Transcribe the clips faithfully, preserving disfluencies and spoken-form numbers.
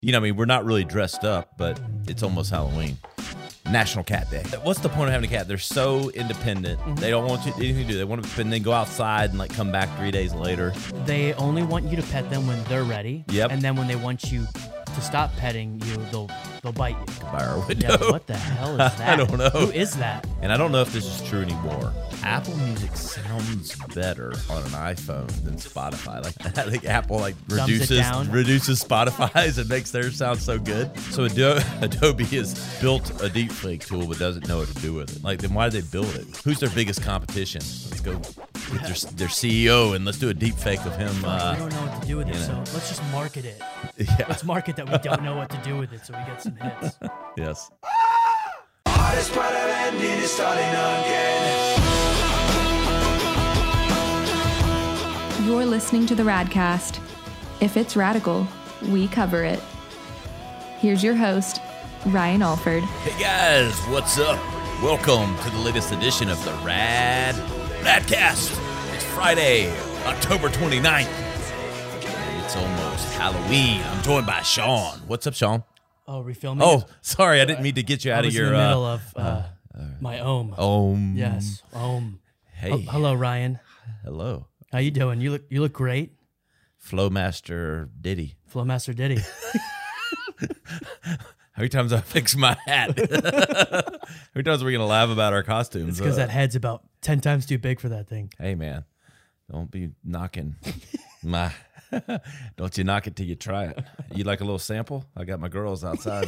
You know, I mean, we're not really dressed up, but it's almost Halloween. National Cat Day. What's the point of having a cat? They're so independent. Mm-hmm. They don't want you anything to do. They want to and then go outside and like come back three days later. They only want you to pet them when they're ready. Yep. And then when they want you to stop petting you, they'll they'll bite you. By our window. Yeah, what the hell is that? I don't know. Who is that? And I don't know if this is true anymore. Apple Music sounds better on an iPhone than Spotify. Like I think Apple like Dumbs reduces it down. reduces Spotify's and makes theirs sound so good. So Adobe, Adobe has built a deepfake tool but doesn't know what to do with it. Like then why did they build it? Who's their biggest competition? Let's go with their, their C E O and let's do a deepfake of him. Uh, we don't know what to do with it, know. so let's just market it. Yeah. Let's market that we don't know what to do with it so we get some hits. Yes. Hardest part of ending is starting again. You're listening to the Radcast. If it's radical, we cover it. Here's your host, Ryan Alford. Hey guys, what's up? Welcome to the latest edition of the Rad Radcast. It's Friday, October twenty-ninth. And it's almost Halloween. I'm joined by Sean. What's up, Sean? Oh, refilming? Oh, sorry, I didn't mean to get you out I was of your in the middle uh, of uh, my ohm. Om. Yes, ohm. Hey. Oh, hello, Ryan. Hello. How you doing? You look you look great. Flowmaster Diddy. Flowmaster Diddy. How many times I fix my hat? How many times are we going to laugh about our costumes? It's because Uh, that head's about ten times too big for that thing. Hey, man, don't be knocking my... Don't you knock it till you try it. You like a little sample? I got my girls outside.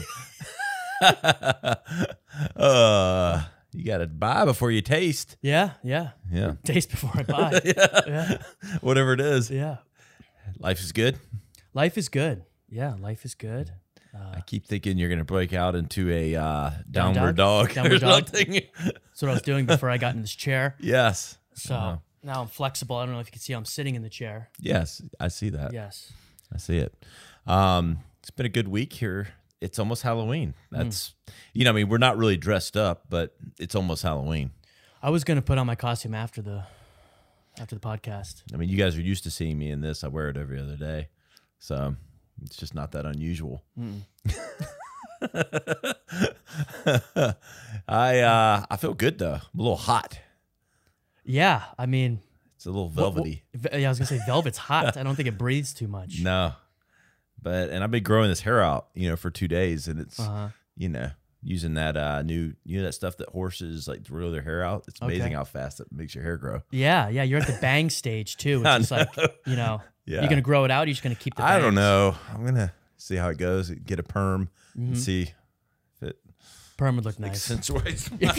uh, you got to buy before you taste. Yeah, yeah. Yeah. Taste before I buy. yeah. Yeah. Whatever it is. Yeah. Life is good. Life is good. Yeah, life is good. I keep thinking you're going to break out into a uh, Down downward dog? dog. Downward or dog? something. That's what I was doing before I got in this chair. Yes. So Uh, now I'm flexible. I don't know if you can see I'm sitting in the chair. yes, I see that. Yes. I see it. Um, it's been a good week here. It's almost Halloween. That's, you know, I mean, we're not really dressed up, but it's almost Halloween. I was going to put on my costume after the after the podcast. I mean, you guys are used to seeing me in this. I wear it every other day. So it's just not that unusual. I uh, I feel good, though. I'm a little hot. Yeah, I mean, It's a little what- velvety. what- yeah, I was going to say velvet's hot. I don't think it breathes too much. No. But, and I've been growing this hair out, you know, for two days. And it's, Uh-huh. you know, using that uh, new, you know, that stuff that horses like to grow their hair out. It's amazing Okay. how fast it makes your hair grow. Yeah, yeah, you're at the bang stage too. I It's just like, you know, Yeah. you're going to grow it out or you're just going to keep the I don't bangs? know. I'm going to see how it goes, get a perm, and see if it Perm would look nice. accentuates my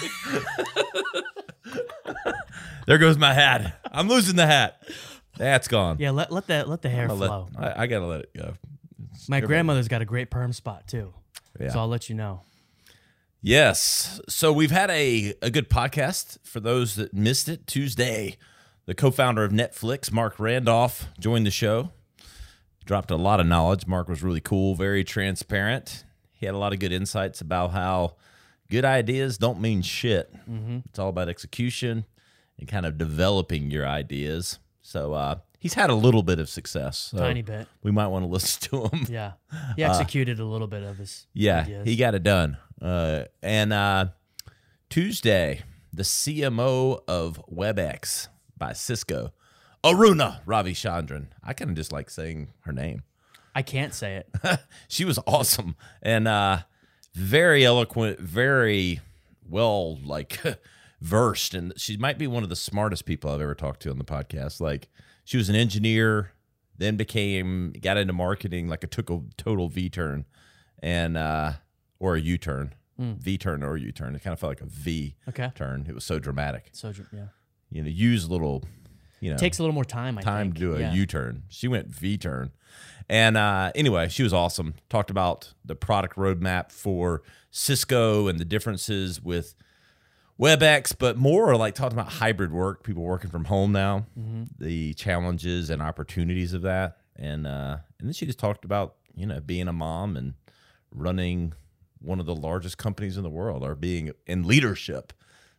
There goes my hat. I'm losing the hat. The hat's gone. Yeah, let let the let the hair I'll let- flow. I, I got to let it go. My everybody- grandmother's got a great perm spot too. Yeah. So I'll let you know. Yes. So we've had a, a good podcast. For those that missed it, Tuesday, the co-founder of Netflix, Mark Randolph, joined the show. Dropped a lot of knowledge. Mark was really cool, very transparent. He had a lot of good insights about how good ideas don't mean shit. Mm-hmm. It's all about execution and kind of developing your ideas. So uh, he's had a little bit of success. So Tiny bit. We might want to listen to him. Yeah. He executed a little bit of his Yeah, ideas. he got it done. Uh, and uh, Tuesday, the C M O of WebEx by Cisco, Aruna Ravichandran. I kind of just like saying her name. I can't say it. She was awesome and uh, very eloquent, very well like versed, and she might be one of the smartest people I've ever talked to on the podcast. Like she was an engineer, then became got into marketing, like it took a total V turn, and uh, or a U turn, V turn or U turn. It kind of felt like a V Okay. turn. It was so dramatic. So yeah. You know, use a little, you know, Takes a little more time, I time think. to do a yeah. U-turn. She went V-turn. And uh, anyway, she was awesome. Talked about the product roadmap for Cisco and the differences with WebEx, but more like talking about hybrid work, people working from home now, Mm-hmm. the challenges and opportunities of that. And uh, and then she just talked about, you know, being a mom and running one of the largest companies in the world or being in leadership.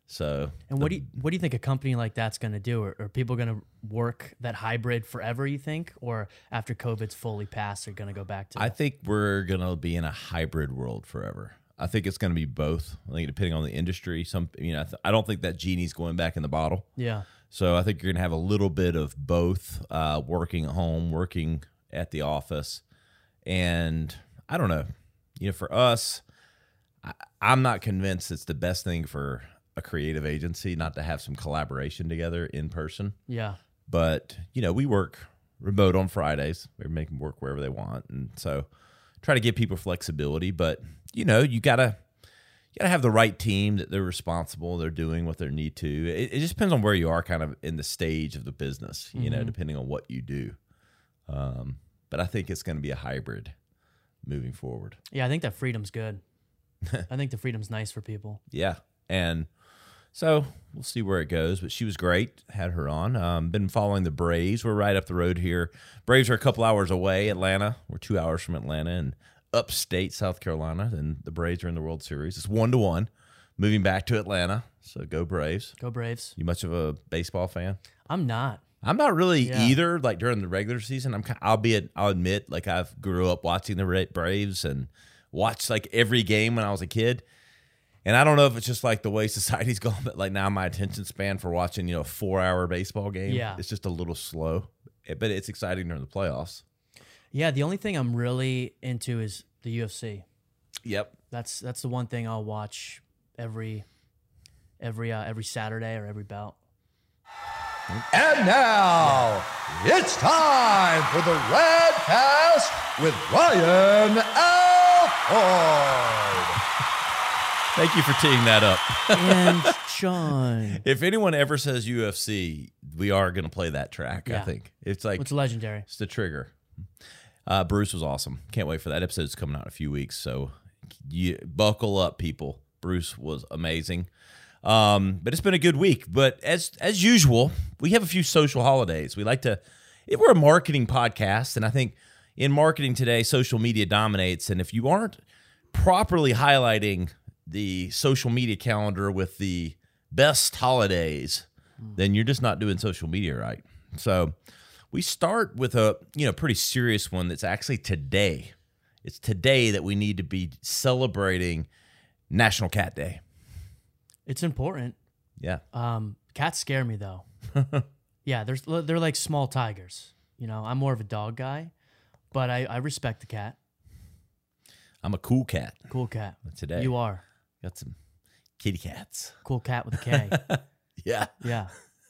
So, And what do you what do you think a company like that's going to do? Are, are people going to work that hybrid forever? You think, or after COVID's fully passed, they're going to go back to? I think we're gonna be in a hybrid world forever. I think it's gonna be both. I think depending on the industry, some you know, I, th- I don't think that genie's going back in the bottle. yeah, So I think you're gonna have a little bit of both, uh, working at home, working at the office, and I don't know. You know, for us, I, I'm not convinced it's the best thing for a creative agency not to have some collaboration together in person. yeah, But, you know, we work remote on Fridays. We make them work wherever they want. And so try to give people flexibility. But, you know, you got to you gotta have the right team that they're responsible. They're doing what they need to. It, it just depends on where you are kind of in the stage of the business, you know, depending on what you do. Um, but I think it's going to be a hybrid moving forward. yeah. I think that freedom's good. I think the freedom's nice for people. Yeah. And so we'll see where it goes. But she was great. Had her on. Um, been following the Braves. We're right up the road here. Braves are a couple hours away. Atlanta. We're two hours from Atlanta and upstate South Carolina. And the Braves are in the World Series. It's one to one. Moving back to Atlanta. So go Braves. Go Braves. You much of a baseball fan? I'm not. I'm not really Yeah. either. Like during the regular season, I'm. ki- I'll be. I'll admit, like I've grew up watching the Ra- Braves and watched like every game when I was a kid. And I don't know if it's just like the way society's gone, but like now my attention span for watching, you know, a four-hour baseball game, Yeah. it's just a little slow. It- But it's exciting during the playoffs. Yeah, the only thing I'm really into is the U F C. Yep. That's that's the one thing I'll watch every every uh, every Saturday or every bout. And now, it's time for the Radcast with Ryan Alford. Thank you for teeing that up. And Sean, If anyone ever says U F C, we are going to play that track, I Yeah. think. It's like, it's legendary. it's the trigger. Uh, Bruce was awesome. Can't wait for that. Episode's coming out in a few weeks. So you, buckle up, people. Bruce was amazing. Um, but it's been a good week. But as as usual, we have a few social holidays. We like to, if we're a marketing podcast, and I think in marketing today, social media dominates. And if you aren't properly highlighting the social media calendar with the best holidays, then you're just not doing social media right. So we start with a you know pretty serious one that's actually today. It's today that we need to be celebrating National Cat Day. It's important. Yeah. Um, cats scare me though. Yeah, there's they're like small tigers. You know, I'm more of a dog guy, but I, I respect the cat. I'm a cool cat Cool cat. today. You are. Got some kitty cats. Cool cat with a K. Yeah. Yeah.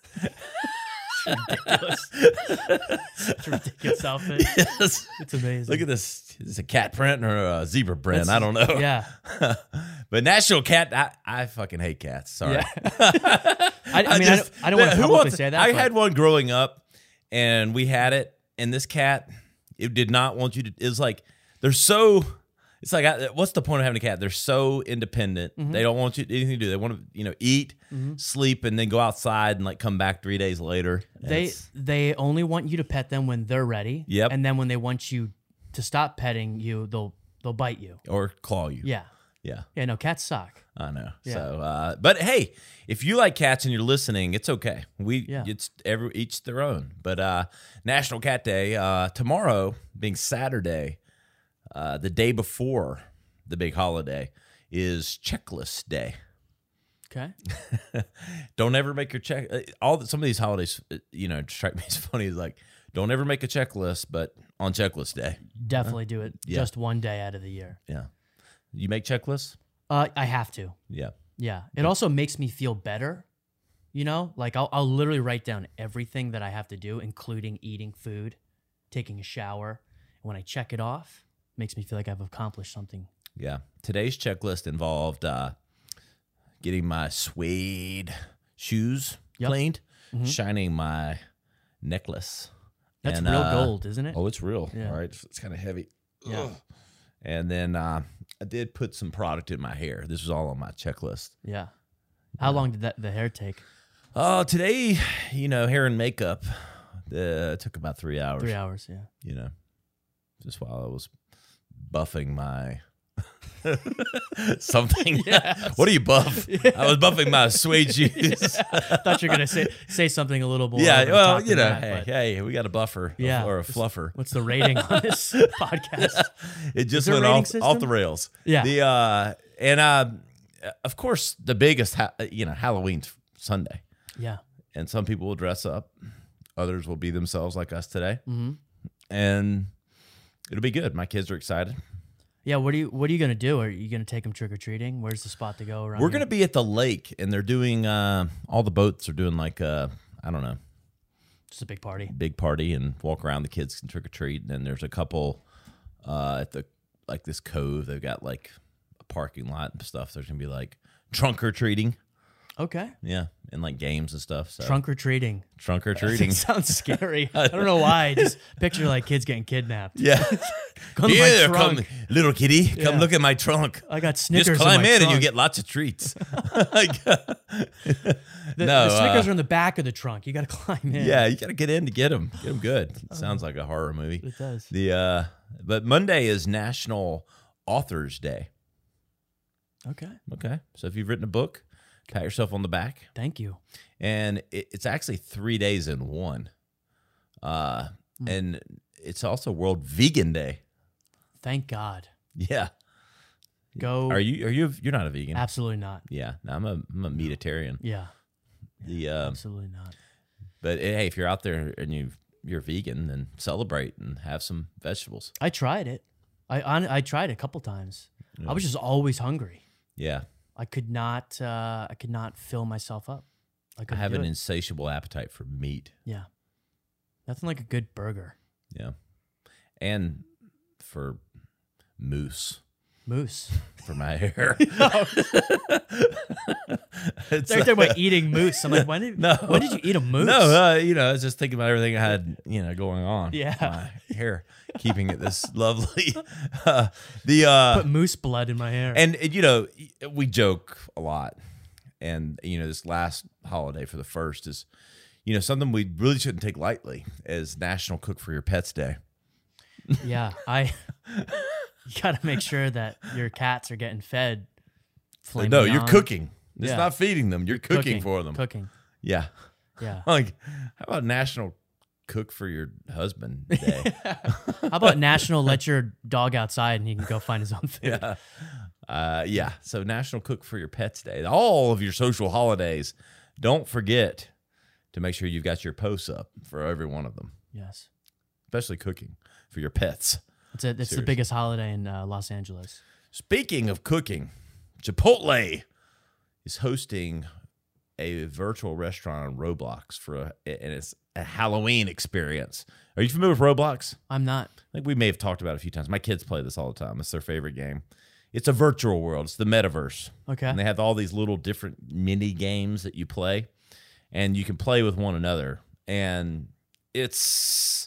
Ridiculous. Such a ridiculous outfit. Yes. It's amazing. Look at this. Is it a cat print or a zebra print? I don't know. Yeah. But National Cat, I, I fucking hate cats. Sorry. Yeah. I, I mean, I, just- don't, I don't want to who publicly wants- say that. I but had one growing up, and we had it, and this cat, it did not want you to. It's like they're so. It's like, I- what's the point of having a cat? They're so independent. Mm-hmm. They don't want you anything to do. They want to, you know, eat, sleep, and then go outside and like come back three days later. They It's- they only want you to pet them when they're ready. Yep. And then when they want you to stop petting you, they'll they'll bite you. or claw you. Yeah. Yeah. Yeah. No, cats suck. I know. Yeah. So, uh, but hey, if you like cats and you're listening, it's okay. We, Yeah. it's every each their own. But uh, National Cat Day uh, tomorrow, being Saturday, uh, the day before the big holiday, is Checklist Day. Okay. Don't ever make your check. uh, All the, some of these holidays, uh, you know, strike me as funny. Is like, don't ever make a checklist, but on Checklist Day, Definitely do it Yeah. just one day out of the year. yeah, you make checklists. Uh, I have to. Yeah. Yeah. It also makes me feel better. You know, like I'll, I'll literally write down everything that I have to do, including eating food, taking a shower. And when I check it off, it makes me feel like I've accomplished something. Yeah. Today's checklist involved uh, getting my suede shoes Yep. cleaned, shining my necklace. That's and, real uh, gold, isn't it? Oh, it's real. Yeah. All right. It's, it's kind of heavy. Yeah. Ugh. And then uh, I did put some product in my hair. This was all on my checklist. Yeah. How long did that the hair take? Oh, today, you know, hair and makeup uh, took about three hours. Three hours. Yeah. You know, just while I was buffing my Something. What are you buff? I was buffing my suede shoes. I thought you were gonna say say something a little more. Yeah, over the well, top you than know, that, hey, but hey, we got a buffer, Yeah. or a fluffer. What's the rating on this podcast? It just there a went rating off, system? off the rails. Yeah. The uh, and uh, of course, the biggest, ha- you know, Halloween's Sunday, Yeah. and some people will dress up, others will be themselves like us today, Mm-hmm. and it'll be good. My kids are excited. Yeah. What are you What are you gonna do? Are you gonna take them trick or treating? Where's the spot to go around? We're here? gonna be at the lake, and they're doing uh, all the boats are doing like uh, I don't know, Just a big party. big party and walk around. The kids can trick or treat, and then there's a couple uh, at the like this cove. They've got like a parking lot and stuff. There's gonna be like trunk or treating, Okay. yeah, and like games and stuff. So Trunk or treating. trunk or treating, Sounds scary. I don't know why. I just picture like kids getting kidnapped. yeah. Go to my Here, trunk. come, little kitty, come Yeah. look at my trunk. I got Snickers. Just climb in, my in and you trunk. get lots of treats. Like, the, no, the Snickers uh, are in the back of the trunk. You got to climb in. yeah, you got to get in to get them. Get them good. Sounds like a horror movie. It does. The uh, but Monday is National Authors Day. Okay. Okay, so if you've written a book, pat yourself on the back, Thank you. and it, it's actually three days in one. Uh, Hmm. and it's also World Vegan Day. Thank God. Yeah. Go. Are you? Are you? You're not a vegan. Absolutely not. Yeah. No, I'm a I'm a meatitarian. Yeah. The um, Absolutely not. but hey, if you're out there and you you're vegan, then celebrate and have some vegetables. I tried it. I on, I tried it a couple times. I was just always hungry. Yeah. I could not. Uh, I could not fill myself up. I I could have do an it. insatiable appetite for meat. Yeah. Nothing like a good burger. Yeah. And for moose Moose. for my hair. It's They're talking about eating moose. I'm like, when did No. when did you eat a moose? No, uh, you know, I was just thinking about everything I had, you know, going on. Yeah. My hair, keeping it this lovely. Uh, the uh, Put moose blood in my hair. and you know, we joke a lot, and you know, this last holiday for the first is, you know, something we really shouldn't take lightly is National Cook for Your Pets Day. yeah, I. You got to make sure that your cats are getting fed. filet no, you're mignon. cooking. It's Yeah. not feeding them. You're cooking, for them. Cooking. Yeah. Yeah. Like, how about National Cook for Your Husband Day? How about National let your dog outside and he can go find his own food? Yeah. Uh, yeah. So National Cook for Your Pets Day. All of your social holidays. Don't forget to make sure you've got your posts up for every one of them, Yes. especially cooking for your pets. It's, a, it's the Seriously. biggest holiday in uh, Los Angeles. Speaking of cooking, Chipotle is hosting a virtual restaurant on Roblox for a, and it's a Halloween experience. Are you familiar with Roblox? I'm not. I think we may have talked about it a few times. My kids play this all the time. It's their favorite game. It's a virtual world. It's the metaverse. Okay. And they have all these little different mini games that you play, and you can play with one another. And it's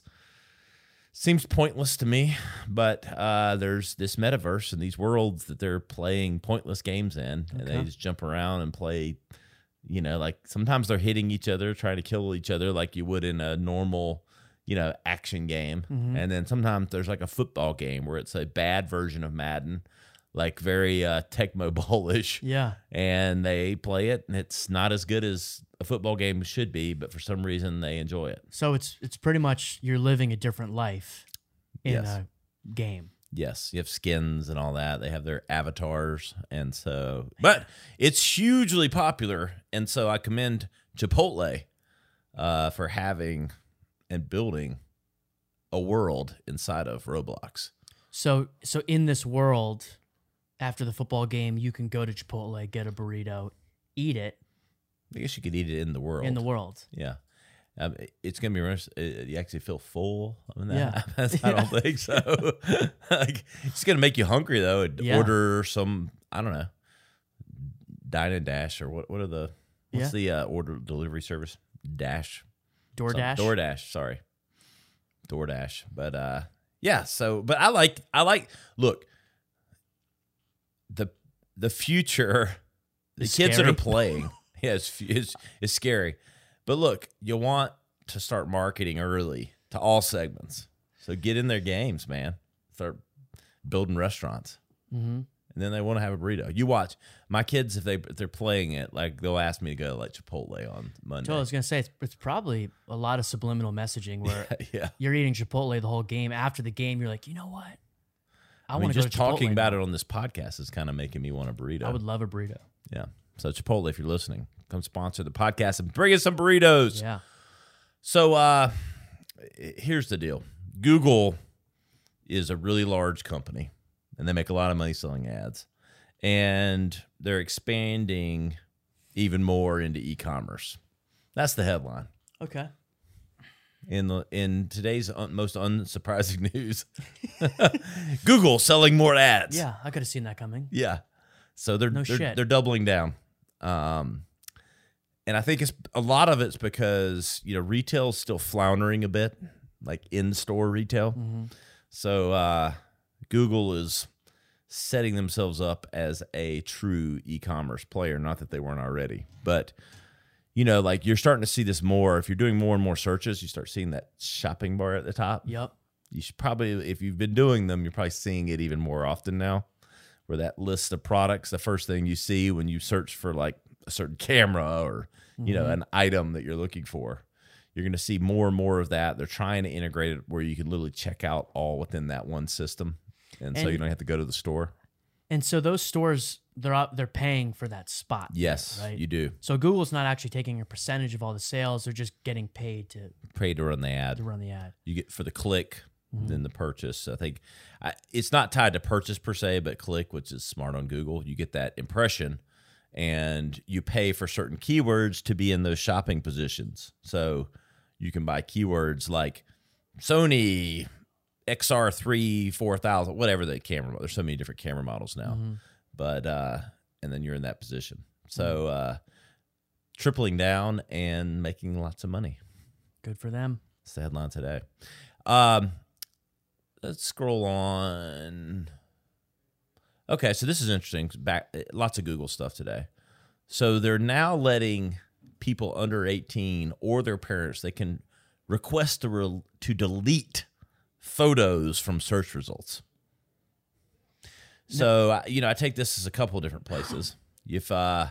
seems pointless to me, but uh, there's this metaverse and these worlds that they're playing pointless games in, and they Okay. just jump around and play. You know, like sometimes they're hitting each other, trying to kill each other, like you would in a normal, you know, action game. Mm-hmm. And then sometimes there's like a football game where it's a bad version of Madden, like very uh, Tecmo Bowl-ish. Yeah. And they play it, and it's not as good as a football game should be, but for some reason they enjoy it. So it's it's pretty much you're living a different life in Yes. a game. Yes, you have skins and all that. They have their avatars, and so, but it's hugely popular, and so I commend Chipotle uh, for having and building a world inside of Roblox. So so in this world, after the football game, you can go to Chipotle, get a burrito, eat it I guess you could eat it in the world. in the world. Yeah. Um, it's gonna be nice. Uh, You actually feel full in that. Yeah. I don't think so. Like, it's gonna make you hungry though. And Yeah. Order some. I don't know. Dine and Dash or what? What are the? What's Yeah. the uh, order delivery service? Dash. DoorDash. Some- DoorDash. Sorry. DoorDash. But uh, yeah. So, but I like. I like. Look. The the future. The Is kids that scary. are playing. Yeah, it's, it's it's scary. But look, you want to start marketing early to all segments. So get in their games, man. Start building restaurants. Mm-hmm. and then they want to have a burrito. You watch my kids if they if they're playing it, like they'll ask me to go to like Chipotle on Monday. So I was gonna say it's, it's probably a lot of subliminal messaging where yeah, you're eating Chipotle the whole game. After the game, you're like, you know what? I, I mean, want to go just to Chipotle talking about now. it on this podcast is kind of making me want a burrito. I would love a burrito. Yeah. So Chipotle, if you're listening, come sponsor the podcast and bring us some burritos. Yeah. So uh, here's the deal. Google is a really large company, and they make a lot of money selling ads. And they're expanding even more into e-commerce. That's the headline. Okay. In the in today's un, most unsurprising news, Google selling more ads. Yeah, I could have seen that coming. Yeah. So they're No they're, shit. they're doubling down. Um, and I think it's a lot of it's because, you know, retail's still floundering a bit, like in-store retail. Mm-hmm. So uh, Google is setting themselves up as a true e-commerce player. Not that they weren't already, but you know, like you're starting to see this more. If you're doing more and more searches, you start seeing that shopping bar at the top. Yep. You should probably, if you've been doing them, you're probably seeing it even more often now, where that list of products, the first thing you see when you search for like a certain camera or, you know, an item that you're looking for, you're going to see more and more of that. They're trying to integrate it where you can literally check out all within that one system. And, so And- you don't have to go to the store. And so those stores, they're up, they're paying for that spot. Yes, Right. you do. So Google's not actually taking a percentage of all the sales; they're just getting paid to, Pay to run the ad. to run the ad. You get for the click, Mm-hmm. then the purchase. I think I, it's not tied to purchase per se, but click, which is smart on Google. You get that impression, and you pay for certain keywords to be in those shopping positions. So you can buy keywords like Sony X R three four thousand, whatever the camera. There's so many different camera models now, Mm-hmm. but uh, and then you're in that position. So uh, tripling down and making lots of money. Good for them. It's the headline today. Um, let's scroll on. Okay, so this is interesting. Back, lots of Google stuff today. So they're now letting people under eighteen or their parents, they can request to, re- to delete photos from search results. So, I you know, I take this as a couple of different places. If uh,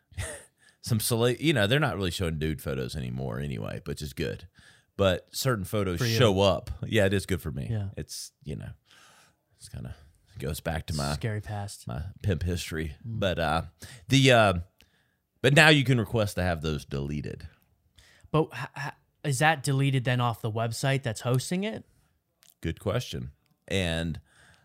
some, sele- you know, they're not really showing dude photos anymore anyway, which is good. But certain photos For you. show up. Yeah, it is good for me. Yeah. It's, you know, it's kind of goes back to my Scary past. my pimp history. Mm. But uh, the uh, but now you can request to have those deleted. But h- h- is that deleted then off the website that's hosting it? Good question. And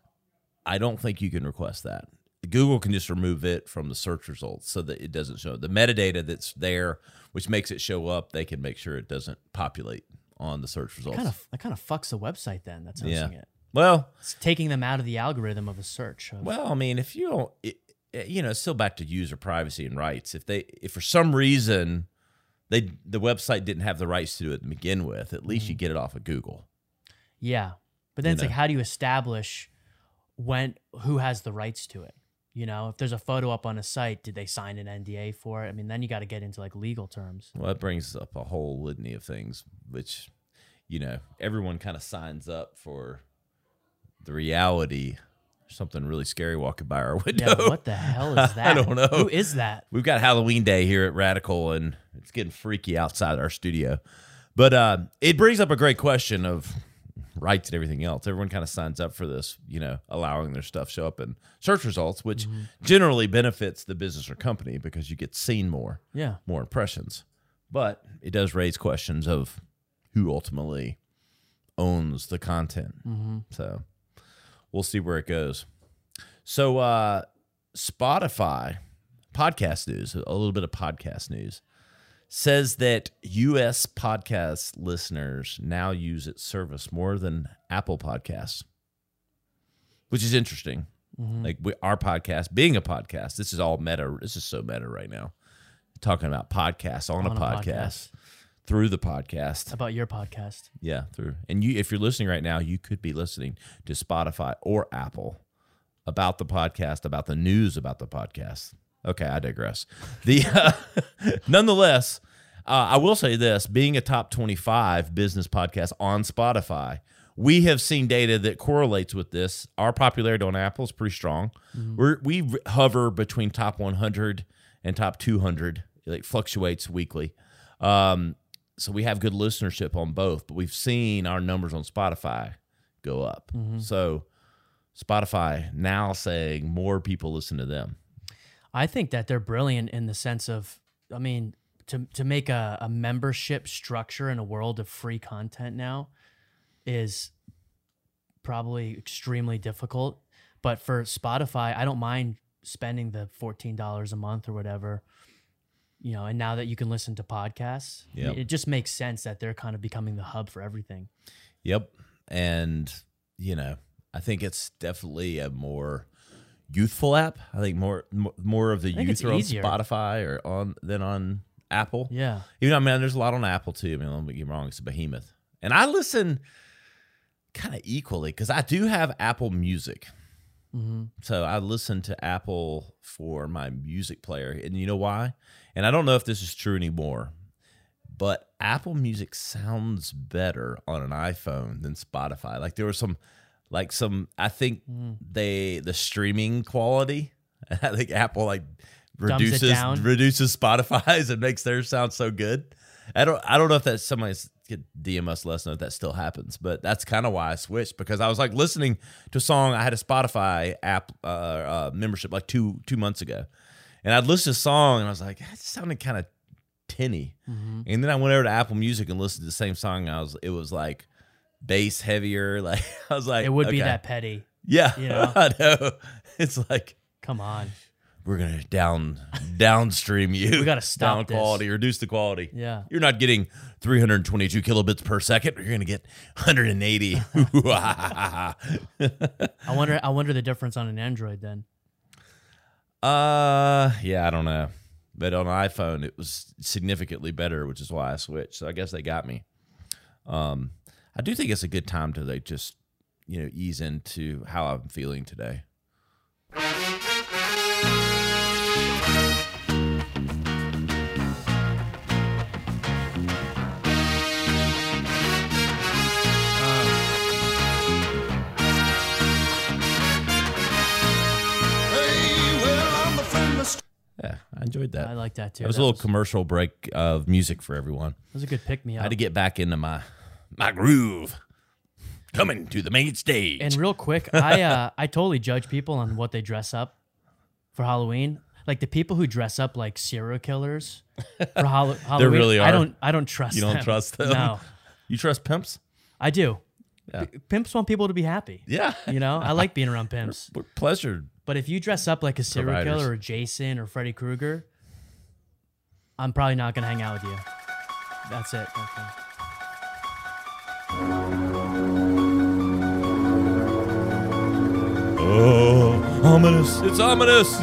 I don't think you can request that. Google can just remove it from the search results so that it doesn't show the metadata that's there, which makes it show up. They can make sure it doesn't populate on the search results. Kind of that kind of fucks the website then that's yeah. hosting it. Well, It's taking them out of the algorithm of a search. Of, well, I mean, if you don't, it, it- you know, it's still back to user privacy and rights. If they, if for some reason they the website didn't have the rights to do it to begin with, at least you get it off of Google. yeah. But then You it's know. like, how do you establish when who has the rights to it? You know, if there's a photo up on a site, did they sign an N D A for it? I mean, then you got to get into like legal terms. Well, that brings up a whole litany of things, which, you know, everyone kind of signs up for the reality. Something really scary walking by our window. Yeah, what the hell is that? I don't know. Who is that? We've got Halloween Day here at Radical, and it's getting freaky outside our studio. But uh, it brings up a great question of rights and everything else. Everyone kind of signs up for this, you know, allowing their stuff show up in search results, which Mm-hmm. generally benefits the business or company because you get seen more, Yeah. more impressions. But it does raise questions of who ultimately owns the content. Mm-hmm. So we'll see where it goes. So uh, Spotify, podcast news, a little bit of podcast news, says that U S podcast listeners now use its service more than Apple Podcasts, which is interesting. Mm-hmm. Like we, our podcast, being a podcast, this is all meta. This is so meta right now. Talking about podcasts on, On a, a podcast, podcast. through the podcast. About your podcast. Yeah, through. And you, if you're listening right now, you could be listening to Spotify or Apple about the podcast, about the news about the podcast. Okay, I digress. The uh, nonetheless, uh, I will say this: being a top twenty-five business podcast on Spotify, we have seen data that correlates with this. Our popularity on Apple is pretty strong. Mm-hmm. We're, we hover between top one hundred and top two hundred. It like fluctuates weekly. Um, so we have good listenership on both, but we've seen our numbers on Spotify go up. Mm-hmm. So Spotify now saying more people listen to them. I think that they're brilliant in the sense of, I mean, to to make a, a membership structure in a world of free content now is probably extremely difficult. But for Spotify, I don't mind spending the fourteen dollars a month or whatever, you know, and now that you can listen to podcasts, yep. I mean, it just makes sense that they're kind of becoming the hub for everything. Yep. And, you know, I think it's definitely a more youthful app. I think more more of the youth are on easier. Spotify or on than on Apple. Yeah. Even though, I mean, there's a lot on Apple too. I mean, don't get me wrong, it's a behemoth. And I listen kind of equally because I do have Apple Music. Mm-hmm. So I listen to Apple for my music player. And you know why? And I don't know if this is true anymore, but Apple Music sounds better on an iPhone than Spotify. Like there was some... Like some, I think mm. they the streaming quality. I think Apple like reduces reduces Spotify's and makes theirs sound so good. I don't I don't know if that's somebody could D M us, let us know if that still happens. But that's kind of why I switched because I was like listening to a song. I had a Spotify app uh, uh, membership like two two months ago, and I'd listen to a song and I was like, that sounded kind of tinny. Mm-hmm. And then I went over to Apple Music and listened to the same song. And I was it was like. Bass heavier, like I was like, it would okay. be that petty. Yeah, you know, I know. It's like, come on, we're gonna down downstream you. We gotta stop down this. quality, reduce the quality. Yeah, you're not getting three hundred twenty-two kilobits per second. You're gonna get one hundred eighty. I wonder. I wonder the difference on an Android then. Uh, yeah, I don't know, but on an iPhone it was significantly better, which is why I switched. So I guess they got me. Um. I do think it's a good time to like just, you know, ease into how I'm feeling today. Yeah, I enjoyed that. I like that too. It was that a little was, commercial break of music for everyone. It was a good pick me up. I had to get back into my my groove. Coming to the main stage. And real quick, I uh, I totally judge people on what they dress up for Halloween. Like the people who dress up like serial killers for Hall- Halloween. There really are. I don't I don't trust you them. You don't trust them? No. You trust pimps? I do. Yeah. P- pimps want people to be happy. Yeah. You know, I like being around pimps. Pleasure. But if you dress up like a serial Providers. killer or Jason or Freddy Krueger, I'm probably not going to hang out with you. That's it. Okay. Oh, ominous. It's ominous.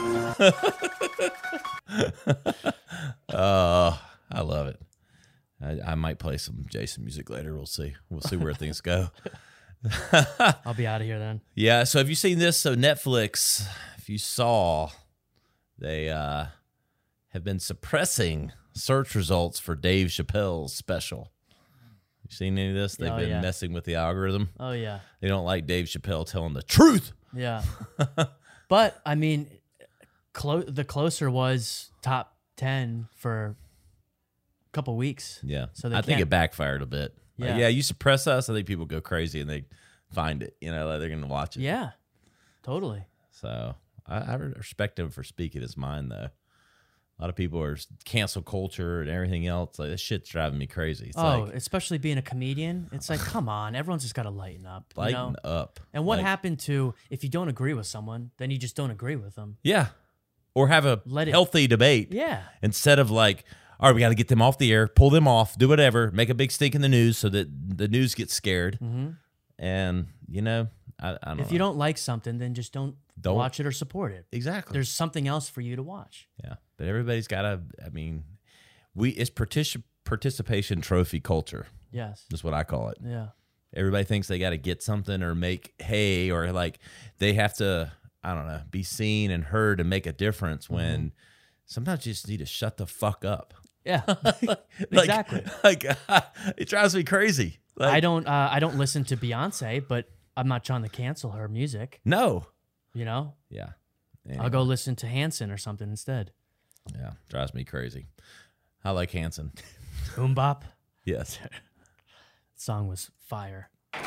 Oh, I love it. I, I might play some Jason music later. We'll see. We'll see where things go. I'll be out of here then. Yeah. So have you seen this? So Netflix, if you saw, they uh, have been suppressing search results for Dave Chappelle's special. You seen any of this? They've Oh, been yeah. messing with the algorithm. Oh, yeah. They don't like Dave Chappelle telling the truth. Yeah. But, I mean, clo- the closer was top ten for a couple weeks. Yeah. So they I think can't- it backfired a bit. Like, Yeah. yeah, you suppress us, I think people go crazy and they find it. You know, like they're going to watch it. Yeah, totally. So I, I respect him for speaking his mind, though. A lot of people are cancel culture and everything else. Like, this shit's driving me crazy. It's oh, like, especially being a comedian. It's like, come on, everyone's just got to lighten up. You lighten know? up. And what Like, happened to if you don't agree with someone, then you just don't agree with them? Yeah. Or have a Let it- healthy debate. Yeah. Instead of like, all right, we got to get them off the air, pull them off, do whatever, make a big stink in the news so that the news gets scared. Mm-hmm. And, you know, I, I don't If know. you don't like something, then just don't, Don't. watch it or support it. Exactly. There's something else for you to watch. Yeah, but everybody's got to. I mean, we it's partic- participation trophy culture. Yes. That's what I call it. Yeah. Everybody thinks they got to get something or make hay or like they have to. I don't know, be seen and heard and make a difference. When Mm-hmm. sometimes you just need to shut the fuck up. Yeah. Like, Exactly. Like it drives me crazy. Like, I don't. Uh, I don't listen to Beyonce, but I'm not trying to cancel her music. No. You know, Yeah. I'll go listen to Hanson or something instead. Yeah, drives me crazy. I like Hanson. Boom bop. Yes. Song was fire.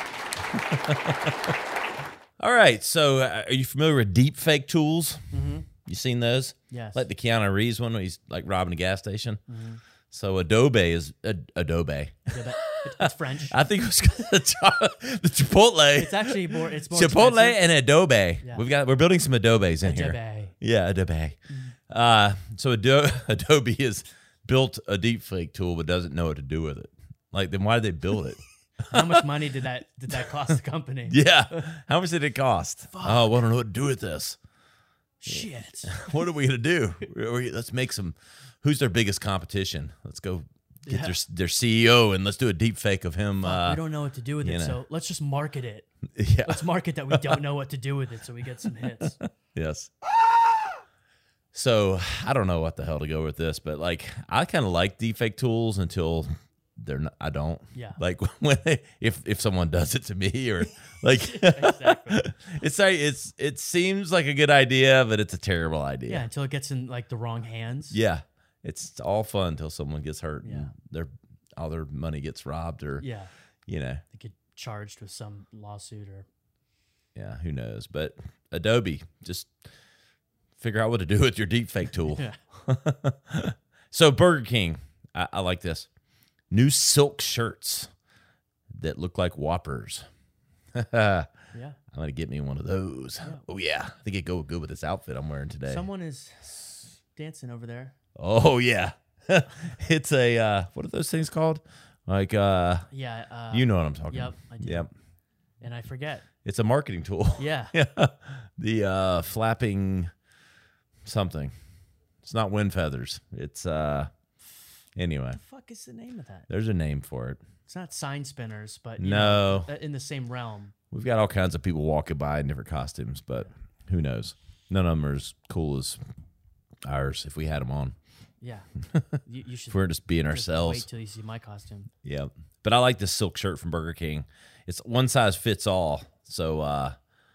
All right. So, uh, are you familiar with deep fake tools? Mm-hmm. You seen those? Yes. Like the Keanu Reeves one, where he's like robbing a gas station. Mm-hmm. So Adobe is ad- Adobe. Yeah, but it- it's French. I think it was the Chipotle. It's actually more. It's more Chipotle expensive. and Adobe. Yeah. We've got we're building some Adobes in here. Adobe. Yeah, Adobe. Uh, so Ado- Adobe has built a deep fake tool, but doesn't know what to do with it. Like, then why did they build it? How much money did that did that cost the company? Yeah, how much did it cost? Oh, I don't know what to do with this. Shit. What are we gonna do? We- we- Let's make some. Who's their biggest competition? Let's go get Yeah. their their C E O and let's do a deep fake of him. Fuck, Uh, we don't know what to do with you it, know. so let's just market it. yeah. Let's market that we don't know what to do with it, so we get some hits. Yes. So I don't know what the hell to go with this, but like I kind of like deepfake tools until they're not. I don't. Yeah. Like when they, if if someone does it to me or like Exactly. it's like it's it seems like a good idea, but it's a terrible idea. Yeah, until it gets in like the wrong hands. Yeah. It's all fun until someone gets hurt Yeah. and their all their money gets robbed or Yeah. you know They get charged with some lawsuit or yeah who knows. But Adobe just figure out what to do with your deepfake tool. yeah. So Burger King, I, I like this. New silk shirts that look like Whoppers. I'm Yeah. gonna get me one of those. Yeah. Oh yeah, I think it go good with this outfit I'm wearing today. Someone is dancing over there. Oh yeah, it's a uh, what are those things called? Like uh, Yeah. Uh, you know what I'm talking. Yep, about. I do. Yep, And I forget. it's a marketing tool. Yeah. Yeah, the uh, flapping something. It's not wind feathers. It's uh, anyway. The fuck is the name of that? There's a name for it. It's not sign spinners, but you No. know, in the same realm. We've got all kinds of people walking by in different costumes, but who knows? None of them are as cool as ours if we had them on. Yeah. You, you should If we're just being just ourselves. wait till you see my costume. Yeah. But I like this silk shirt from Burger King. It's one size fits all. So uh,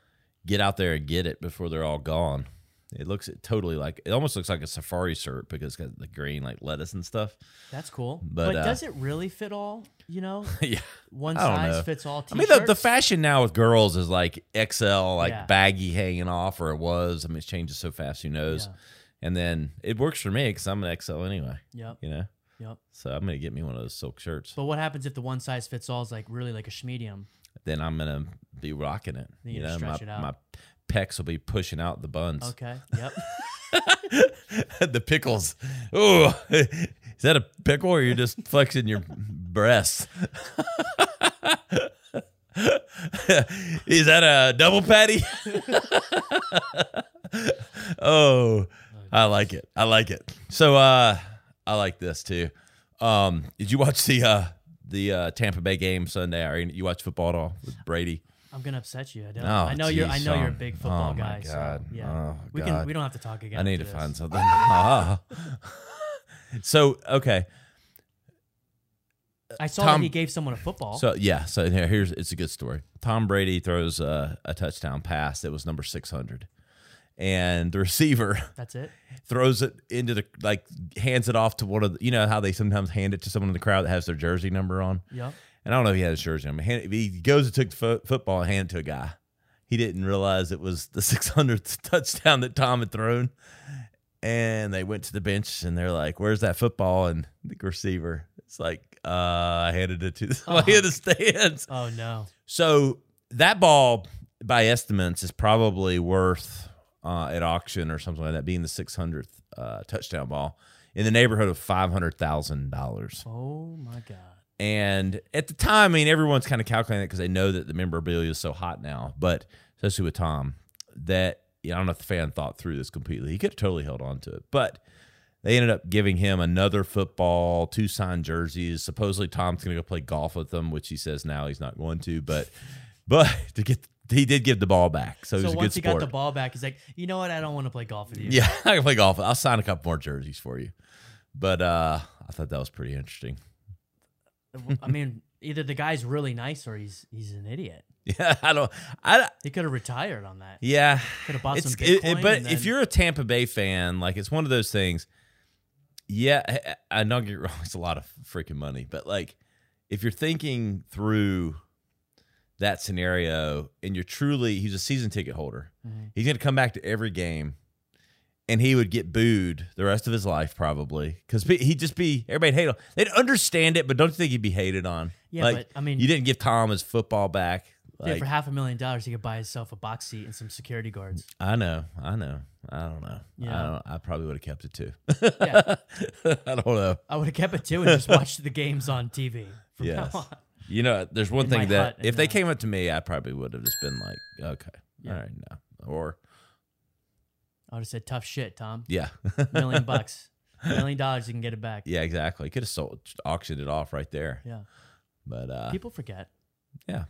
get out there and get it before they're all gone. It looks totally like, it almost looks like a safari shirt because it's got the green like lettuce and stuff. That's cool. But, But, uh, does it really fit all? You know, Yeah. one I don't size know. fits all I t-shirts. mean, the, the fashion now with girls is like X L, like Yeah. baggy hanging off, or it was. I mean, it changes so fast, who knows? Yeah. And then it works for me because I'm an X L anyway, Yep. you know? Yep. So I'm going to get me one of those silk shirts. But what happens if the one size fits all is like really like a schmedium? Then I'm going to be rocking it. Then You you know, stretch my, it out. my pecs will be pushing out the buns. Okay. Yep. The pickles. Ooh, is that a pickle or you're just flexing your breasts? Is that a double patty? Oh, I like it. I like it. So uh, I like this too. Um, did you watch the uh, the uh, Tampa Bay game Sunday? Or you watch football at all with Brady? I'm gonna upset you. I don't. Oh, I know you're. I geez, know you're a Sean. big football Oh, my guy. God. So, yeah. Oh, we God. can. We don't have to talk again. I need to after find this. something. Ah. So okay. I saw Tom- that he gave someone a football. So yeah, so here, here's it's a good story. Tom Brady throws a, a touchdown pass that was number six hundred, and the receiver That's it. throws it into the like hands it off to one of the, you know how they sometimes hand it to someone in the crowd that has their jersey number on. Yep. And I don't know if he had his jersey number. Hand- He goes and took the fo- football and handed it to a guy. He didn't realize it was the six hundredth touchdown that Tom had thrown. And they went to the bench and they're like, "Where's that football?" And the receiver, it's like, uh, I handed it to somebody in the stands. Oh no. So that ball, by estimates, is probably worth uh, at auction or something like that, being the six hundredth uh, touchdown ball, in the neighborhood of five hundred thousand dollars. Oh my god. And at the time, I mean, everyone's kind of calculating it because they know that the memorabilia is so hot now, but especially with Tom, that, you know, I don't know if the fan thought through this completely. He could have totally held on to it, but they ended up giving him another football, two signed jerseys. Supposedly Tom's going to go play golf with them, which he says now he's not going to, but but to get he did give the ball back, so, he So was a good once he sport. got the ball back, he's like, you know what? I don't want to play golf with you. Yeah, I can play golf. I'll sign a couple more jerseys for you. But uh, I thought that was pretty interesting. I mean, either the guy's really nice or he's he's an idiot. Yeah, I don't. I He could have retired on that. yeah. Could have bought It's some it- Bitcoin. it- but and if then- you're a Tampa Bay fan, like it's one of those things. Yeah, I I don't get it wrong. It's a lot of freaking money, but like if you're thinking through that scenario and you're truly, he's a season ticket holder. Mm-hmm. He's going to come back to every game, and he would get booed the rest of his life probably because he'd just be everybody hate on. They'd understand it, but don't you think he'd be hated on? Yeah, like, but, I mean- you didn't give Tom his football back. yeah, Like, for half a million dollars, he could buy himself a box seat and some security guards. I know, I know, I don't know. Yeah. I don't. I probably would have kept it too. Yeah, I don't know. I would have kept it too and just watched the games on T V. From Yes. now on. You know, there's one In thing my that hut if and, they uh, came up to me, I probably would have just been like, okay, Yeah. all right, no, or I would have said, "Tough shit, Tom. yeah, Million bucks, million dollars, you can get it back." yeah, exactly. Could have sold, just auctioned it off right there. Yeah. But uh, People forget. yeah.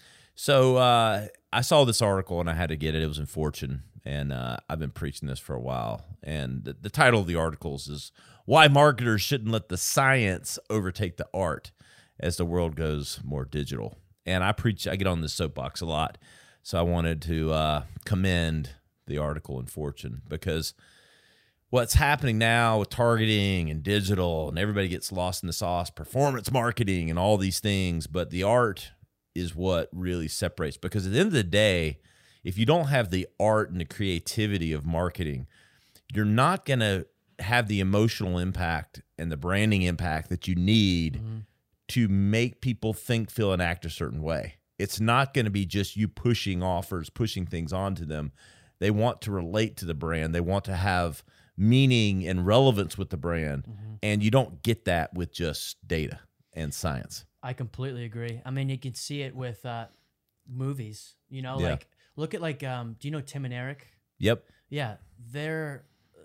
So uh, I saw this article and I had to get it. It was in Fortune, and uh, I've been preaching this for a while. And the, the title of the articles is "Why Marketers Shouldn't Let the Science Overtake the Art as the World Goes More Digital." And I preach, I get on this soapbox a lot, so I wanted to uh, commend the article in Fortune because what's happening now with targeting and digital, and everybody gets lost in the sauce, performance marketing and all these things, but the art is what really separates. Because at the end of the day, if you don't have the art and the creativity of marketing, you're not going to have the emotional impact and the branding impact that you need Mm-hmm. to make people think, feel, and act a certain way. It's not going to be just you pushing offers, pushing things onto them. They want to relate to the brand. They want to have meaning and relevance with the brand. Mm-hmm. And you don't get that with just data and science. I completely agree. I mean, you can see it with uh, movies. You know, Yeah. like look at like, um, do you know Tim and Eric? Yep. Yeah, they're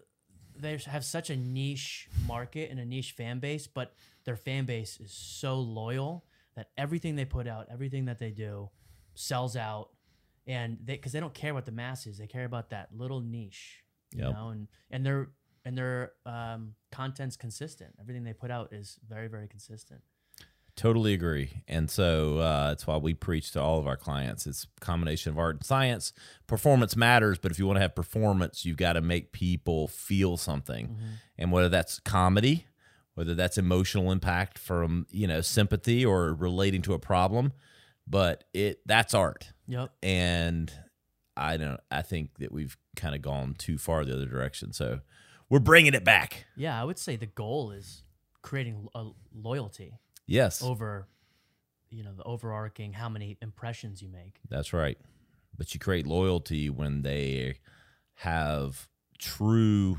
they have such a niche market and a niche fan base, but their fan base is so loyal that everything they put out, everything that they do, sells out, and they because they don't care about the masses, they care about that little niche, you Yep. know, and and their and their um, content's consistent. Everything they put out is very very consistent. Totally agree. And so uh, that's why we preach to all of our clients. It's a combination of art and science. Performance matters, but if you want to have performance, you've got to make people feel something. Mm-hmm. And whether that's comedy, whether that's emotional impact from, you know, sympathy or relating to a problem, but it that's art. Yep. And I don't I think that we've kind of gone too far the other direction. So we're bringing it back. Yeah, I would say the goal is creating a loyalty Yes. over, you know, the overarching how many impressions you make. That's right. But you create loyalty when they have true,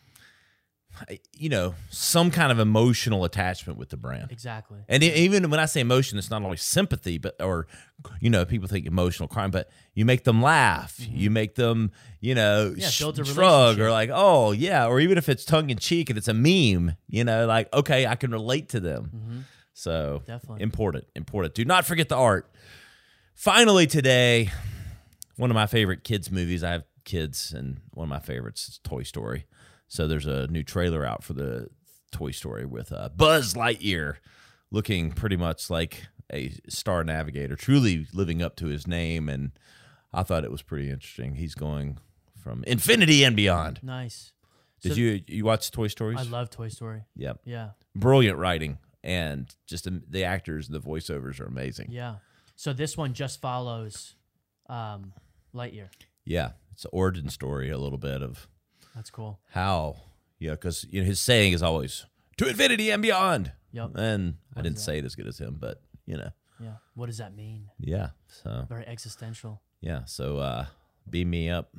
you know, some kind of emotional attachment with the brand. Exactly. And e- even when I say emotion, it's not only sympathy, but, or, you know, people think emotional crime, but you make them laugh. You make them, you know, Mm-hmm. Yeah, sh- builds a shrug or relationship. like, oh, yeah. Or even if it's tongue in cheek and it's a meme, you know, like, okay, I can relate to them. Mm-hmm. So Definitely. important, important. Do not forget the art. Finally today, one of my favorite kids movies. I have kids, and one of my favorites is Toy Story. So there's a new trailer out for the Toy Story with uh, Buzz Lightyear, looking pretty much like a Star Navigator, truly living up to his name. And I thought it was pretty interesting. He's going from infinity and beyond. Nice. Did So- you you watch Toy Stories? I love Toy Story. Yep. Yeah. Brilliant writing, and just the, the actors, the voiceovers are amazing. Yeah. So this one just follows um, Lightyear. Yeah, it's an origin story, a little bit of That's cool. how, you know, because you know his saying is always to infinity and beyond. Yep. And I What didn't is say it as good as him, but you know, Yeah. What does that mean? yeah. So Very existential. yeah, so uh, beam me up,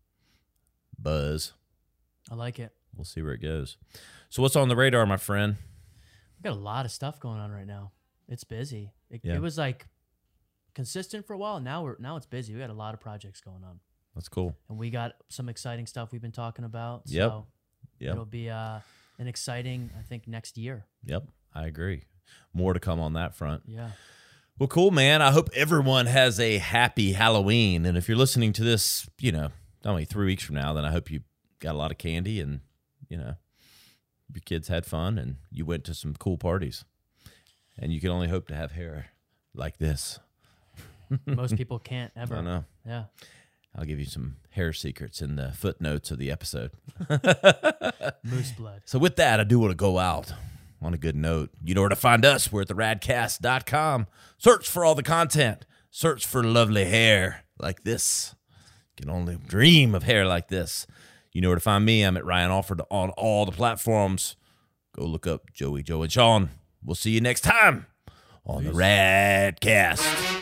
Buzz. I like it. We'll see where it goes. So what's on the radar, my friend? We got a lot of stuff going on right now. It's busy. It, Yeah. it was like consistent for a while. Now we're now it's busy. We got a lot of projects going on, That's cool. and we got some exciting stuff we've been talking about. Yep. So Yep. it'll be uh, an exciting, I think, next year. Yep. I agree. More to come on that front. Yeah. Well, cool, man. I hope everyone has a happy Halloween. And if you're listening to this, you know, only three weeks from now, then I hope you got a lot of candy and, you know, your kids had fun and you went to some cool parties. And you can only hope to have hair like this. Most people can't ever. I know. Yeah. I'll give you some hair secrets in the footnotes of the episode. Moose blood. So with that, I do want to go out on a good note. You know where to find us. We're at the radcast dot com. Search for all the content. Search for lovely hair like this. You can only dream of hair like this. You know where to find me. I'm at Ryan Alford on all the platforms. Go look up Joey, Joe, and Sean. We'll see you next time on the Radcast.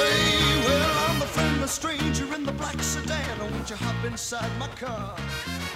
Stranger in the black sedan, won't you hop inside my car?